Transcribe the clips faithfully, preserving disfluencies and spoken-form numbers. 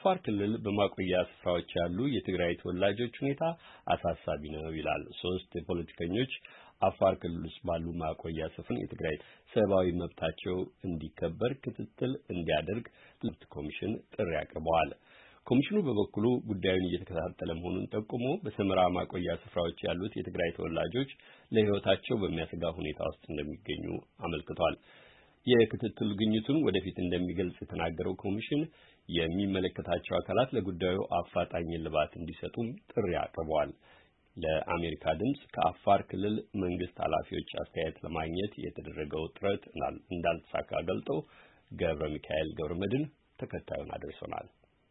በአፋር ክልል በማቆያ ስፍራዎች ያሉ የትግራይ ተወላጆች ሁኔታ አሳሳቢ ነው ይላል። ሶስት ፖለቲከኞች አፋር ክልል ውስጥ ባሉ ማቆያ ስፍራ የትግራይ ሰብአዊ መብታቸው እንዲከበር ክትትል እንዲያደርግ ኮሚሽን ጥሪ አቅርበዋል። ኮሚሽኑ በበኩሉ ጉዳዩን እየተከታተለ መሆኑን ጠቁሞ በሰመራ ማቆያ ስፍራዎች ያሉት የትግራይ ተወላጆች ለሕይወታቸው በሚያሰጋ ሁኔታ ውስጥ እንደሚገኙ አመልክቷል። የክትትል ግኝቱን ወደፊት እንደሚገልጽ የተናገረው ኮሚሽን የሚመለከታቸው አካላት ለጉዳዩ አፋጣኝ እልባት እንዲሰጡም ጥሪ አቅርበዋል። ለአሜሪካ ድምጽ ከአፋር ክልል መንግስት ኃላፊዎች አስተያየት ለማግኘት የተደረገው ጥረት እንዳልተሳካ ገልጦ ገብረ ሚካኤል ገብረመድህን ተከታዩን አድርሶናል።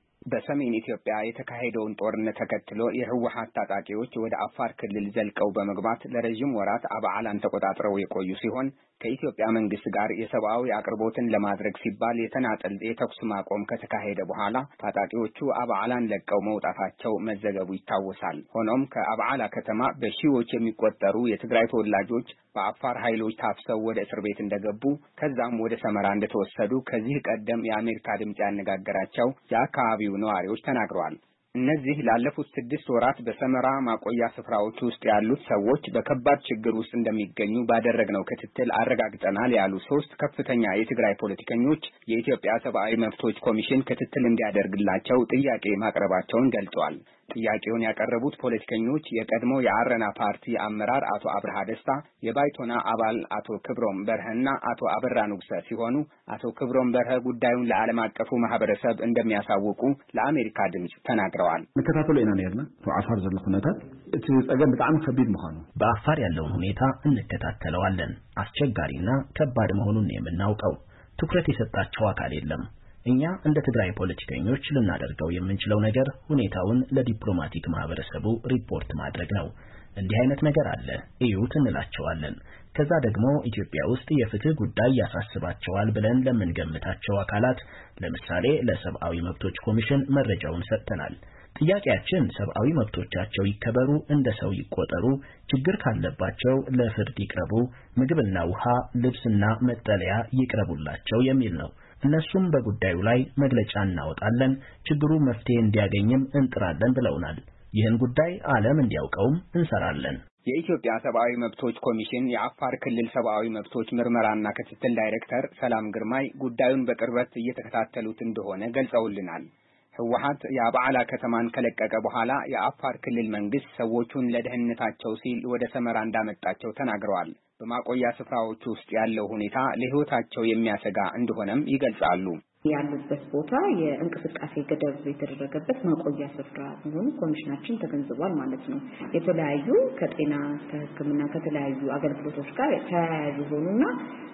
በሰሜን ኢትዮጵያ የተካሄደውን ጦርነት ተከትሎ የህወሓት ታጣቂዎች ወደ አፋር ክልል ዘልቀው በመግባት ለረጅም ወራት አባዓላን ተቆጣጥረው የቆዩ ሲሆን ከኢትዮጵያ መንግስት ጋር የሰብአዊ አቅርቦትን ለማድረግ ሲባል የተናጠል የተኩስ ማቆም ከተካሄደ በኋላ ታጣቂዎቹ አባዓላን ለቀው መውጣታቸው መዘገቡ ይታወሳል። ሆኖም ከአባዓላ ከተማ በሺዎች የሚቆጠሩ የትግራይ ተወላጆች በአፋር ኃይሎች ታፍሰው ወደ እስር ቤት እንደገቡ ከዛም ወደ ሰመራ እንደተወሰዱ ከዚህ ቀደም የአሜሪካ ድምጽ ያነጋገራቸው የአካባቢው ነዋሪዎች ተናግረዋል። እነዚህ ላለፉት ስድስት ወራት በሰመራ ማቆያ ስፍራዎች ውስጥ ያሉት ሰዎች በከባድ ችግር ውስጥ እንደሚገኙ ባደረግነው ክትትል አረጋግጠናል ያሉ ሶስት ከፍተኛ የትግራይ ፖለቲከኞች የኢትዮጵያ ሰብአዊ መብቶች ኮሚሽን ክትትል እንዲያደርግላቸው ጥያቄ ማቅረባቸውን ገልጸዋል። ጥያቄውን ያቀረቡት ፖለቲከኞች የቀድሞ የአረና ፓርቲ አመራር አቶ አብርሃ ደስታ፣ የባይቶና አባል አቶ ክብሮም በርሀና አቶ አበራ ንጉሰ ሲሆኑ አቶ ክብሮም በርሀ ጉዳዩን ለዓለም አቀፉ ማህበረሰብ እንደሚያሳውቁ ለአሜሪካ ድምጽ ተናግረዋል። መከታተሉ ኢና ነርና አፋር ዘሎ ሁኔታት እቲ ጸገም በጣም ከቢድ መሆኑ በአፋር ያለውን ሁኔታ እንከታተለዋለን። አስቸጋሪና ከባድ መሆኑን የምናውቀው ትኩረት የሰጣቸው አካል የለም። እኛ እንደ ትግራይ ፖለቲከኞች ልናደርገው የምንችለው ነገር ሁኔታውን ለዲፕሎማቲክ ማህበረሰቡ ሪፖርት ማድረግ ነው። እንዲህ አይነት ነገር አለ እዩት እንላቸዋለን። ከዛ ደግሞ ኢትዮጵያ ውስጥ የፍትህ ጉዳይ ያሳስባቸዋል ብለን ለምንገምታቸው አካላት ለምሳሌ ለሰብአዊ መብቶች ኮሚሽን መረጃውን ሰጥተናል። ጥያቄያችን ሰብአዊ መብቶቻቸው ይከበሩ፣ እንደ ሰው ይቆጠሩ፣ ችግር ካለባቸው ለፍርድ ይቅረቡ፣ ምግብና ውሃ፣ ልብስና መጠለያ ይቅረቡላቸው የሚል ነው። እነሱም በጉዳዩ ላይ መግለጫ እናወጣለን፣ ችግሩ መፍትሄ እንዲያገኝም እንጥራለን ብለውናል። ይህን ጉዳይ ዓለም እንዲያውቀውም እንሰራለን። የኢትዮጵያ ሰብአዊ መብቶች ኮሚሽን የአፋር ክልል ሰብአዊ መብቶች ምርመራና ክትትል ዳይሬክተር ሰላም ግርማይ ጉዳዩን በቅርበት እየተከታተሉት እንደሆነ ገልጸውልናል። ህወሓት የአባዓላ ከተማን ከለቀቀ በኋላ የአፋር ክልል መንግስት ሰዎቹን ለደህንነታቸው ሲል ወደ ሰመራ እንዳመጣቸው ተናግረዋል። በማቆያ ስፍራዎች ውስጥ ያለው ሁኔታ ለህይወታቸው የሚያሰጋ እንደሆነም ይገልጻሉ። ያሉበት ቦታ የእንቅስቃሴ ገደብ የተደረገበት ማቆያ ስፍራ መሆኑ ኮሚሽናችን ተገንዝቧል ማለት ነው። የተለያዩ ከጤና ከሕክምና ከተለያዩ አገልግሎቶች ጋር ተያያዥ ሆኑና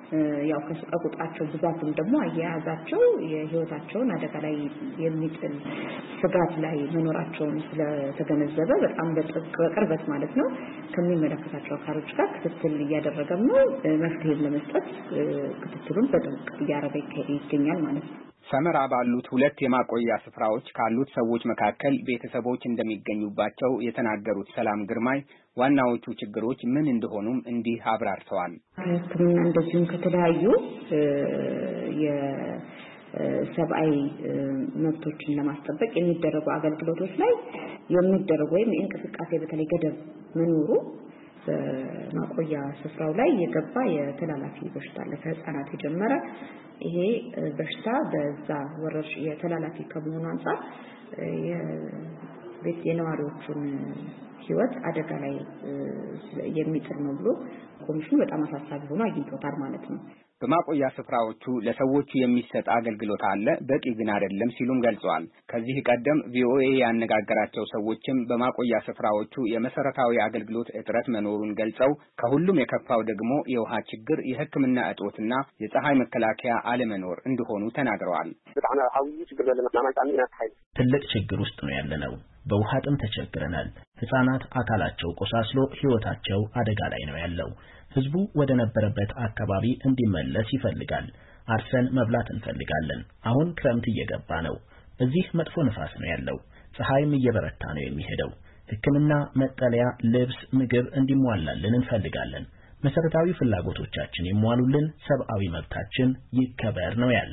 ያው ከቁጥራቸው ብዛትም ደግሞ አያያዛቸው የህይወታቸውን አደጋ ላይ የሚጥል ስጋት ላይ መኖራቸውን ስለተገነዘበ በጣም በቅርበት ማለት ነው ከሚመለከታቸው አካሎች ጋር ክትትል እያደረገም ነው። መፍትሄ ለመስጠት ክትትሉን በጥብቅ እያደረገ ይገኛል ማለት ነው። ሰመራ ባሉት ሁለት የማቆያ ስፍራዎች ካሉት ሰዎች መካከል ቤተሰቦች እንደሚገኙባቸው የተናገሩት ሰላም ግርማይ ዋናዎቹ ችግሮች ምን እንደሆኑም እንዲህ አብራርተዋል። ሕክምና እንደዚሁም ከተለያዩ የሰብአዊ መብቶችን ለማስጠበቅ የሚደረጉ አገልግሎቶች ላይ የሚደረጉ ወይም የእንቅስቃሴ በተለይ ገደብ መኖሩ በማቆያ ስፍራው ላይ የገባ የተላላፊ በሽታ ለህፃናት የጀመረ ይሄ በሽታ በዛ ወረርሽ የተላላፊ ከመሆኑ አንፃር የቤት የነዋሪዎቹን ህይወት አደጋ ላይ የሚጥል ነው ብሎ ኮሚሽኑ በጣም አሳሳቢ ሆኖ አግኝቶታል ማለት ነው። በማቆያ ስፍራዎቹ ለሰዎቹ የሚሰጥ አገልግሎት አለ፣ በቂ ግን አይደለም ሲሉም ገልጸዋል። ከዚህ ቀደም ቪኦኤ ያነጋገራቸው ሰዎችም በማቆያ ስፍራዎቹ የመሰረታዊ አገልግሎት እጥረት መኖሩን ገልጸው ከሁሉም የከፋው ደግሞ የውሃ ችግር፣ የሕክምና እጦትና የፀሐይ መከላከያ አለመኖር እንደሆኑ ተናግረዋል። ትልቅ ችግር ውስጥ ነው ያለነው። በውሃ ጥም ተቸግረናል። ህፃናት አካላቸው ቆሳስሎ ህይወታቸው አደጋ ላይ ነው ያለው። ህዝቡ ወደ ነበረበት አካባቢ እንዲመለስ ይፈልጋል። አርሰን መብላት እንፈልጋለን። አሁን ክረምት እየገባ ነው። እዚህ መጥፎ ንፋስ ነው ያለው። ፀሐይም እየበረታ ነው የሚሄደው። ሕክምና፣ መጠለያ፣ ልብስ፣ ምግብ እንዲሟላልን እንፈልጋለን። መሰረታዊ ፍላጎቶቻችን ይሟሉልን፣ ሰብአዊ መብታችን ይከበር ነው ያልነው።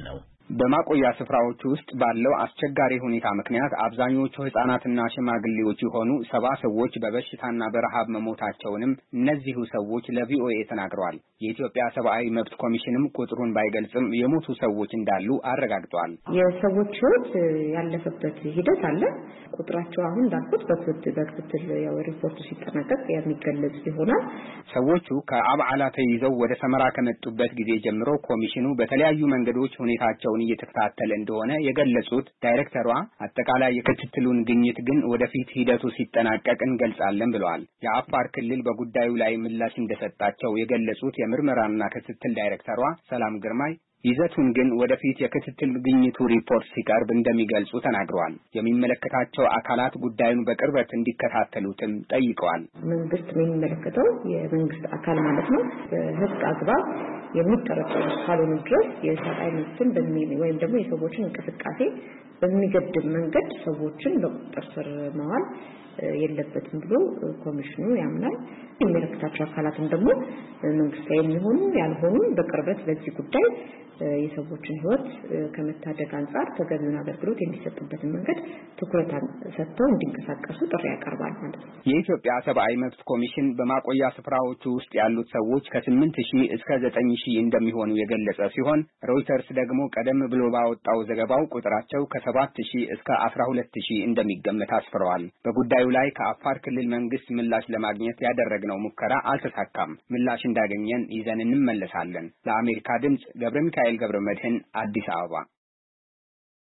በማቆያ ስፍራዎች ውስጥ ባለው አስቸጋሪ ሁኔታ ምክንያት አብዛኞቹ ህጻናትና ሽማግሌዎች የሆኑ ሰባ ሰዎች በበሽታና በረሃብ መሞታቸውንም እነዚሁ ሰዎች ለቪኦኤ ተናግረዋል። የኢትዮጵያ ሰብአዊ መብት ኮሚሽንም ቁጥሩን ባይገልጽም የሞቱ ሰዎች እንዳሉ አረጋግጧል። የሰዎች ህይወት ያለፈበት ሂደት አለ። ቁጥራቸው አሁን እንዳልኩት በክትትል በክትትል ያው ሪፖርቱ ሲጠናቀቅ የሚገለጽ ይሆናል። ሰዎቹ ከአብዓላ ተይዘው ወደ ሰመራ ከመጡበት ጊዜ ጀምሮ ኮሚሽኑ በተለያዩ መንገዶች ሁኔታቸውን እየተከታተለ እንደሆነ የገለጹት ዳይሬክተሯ አጠቃላይ የክትትሉን ግኝት ግን ወደፊት ሂደቱ ሲጠናቀቅ እንገልጻለን ብለዋል። የአፋር ክልል በጉዳዩ ላይ ምላሽ እንደሰጣቸው የገለጹት የምርመራና ክትትል ዳይሬክተሯ ሰላም ግርማይ ይዘቱን ግን ወደፊት የክትትል ግኝቱ ሪፖርት ሲቀርብ እንደሚገልጹ ተናግረዋል። የሚመለከታቸው አካላት ጉዳዩን በቅርበት እንዲከታተሉትም ጠይቀዋል። መንግስት የሚመለከተው የመንግስት አካል ማለት ነው በህግ አግባብ የሚጠረጠሩ ካልሆኑ ድረስ የሰብአዊ መብትን በሚል ወይም ደግሞ የሰዎችን እንቅስቃሴ በሚገድብ መንገድ ሰዎችን በቁጥጥር ስር ማዋል የለበትም ብሎ ኮሚሽኑ ያምናል። የሚመለከታቸው አካላትም ደግሞ መንግስታዊ የሚሆኑ ያልሆኑ በቅርበት በዚህ ጉዳይ የሰዎችን ህይወት ከመታደግ አንጻር ተገቢውን አገልግሎት የሚሰጥበትን መንገድ ትኩረት ሰጥተው እንዲንቀሳቀሱ ጥሪ ያቀርባል ማለት ነው። የኢትዮጵያ ሰብአዊ መብት ኮሚሽን በማቆያ ስፍራዎቹ ውስጥ ያሉት ሰዎች ከስምንት ሺህ እስከ ዘጠኝ ሺህ እንደሚሆኑ የገለጸ ሲሆን ሮይተርስ ደግሞ ቀደም ብሎ ባወጣው ዘገባው ቁጥራቸው ከሰባት ሺህ እስከ አስራ ሁለት ሺህ እንደሚገመት አስፍረዋል። በጉዳዩ ላይ ከአፋር ክልል መንግስት ምላሽ ለማግኘት ያደረግነው ሙከራ አልተሳካም። ምላሽ እንዳገኘን ይዘን እንመለሳለን። ለአሜሪካ ድምጽ ገብረ ሚካኤል ገብረ መድህን አዲስ አበባ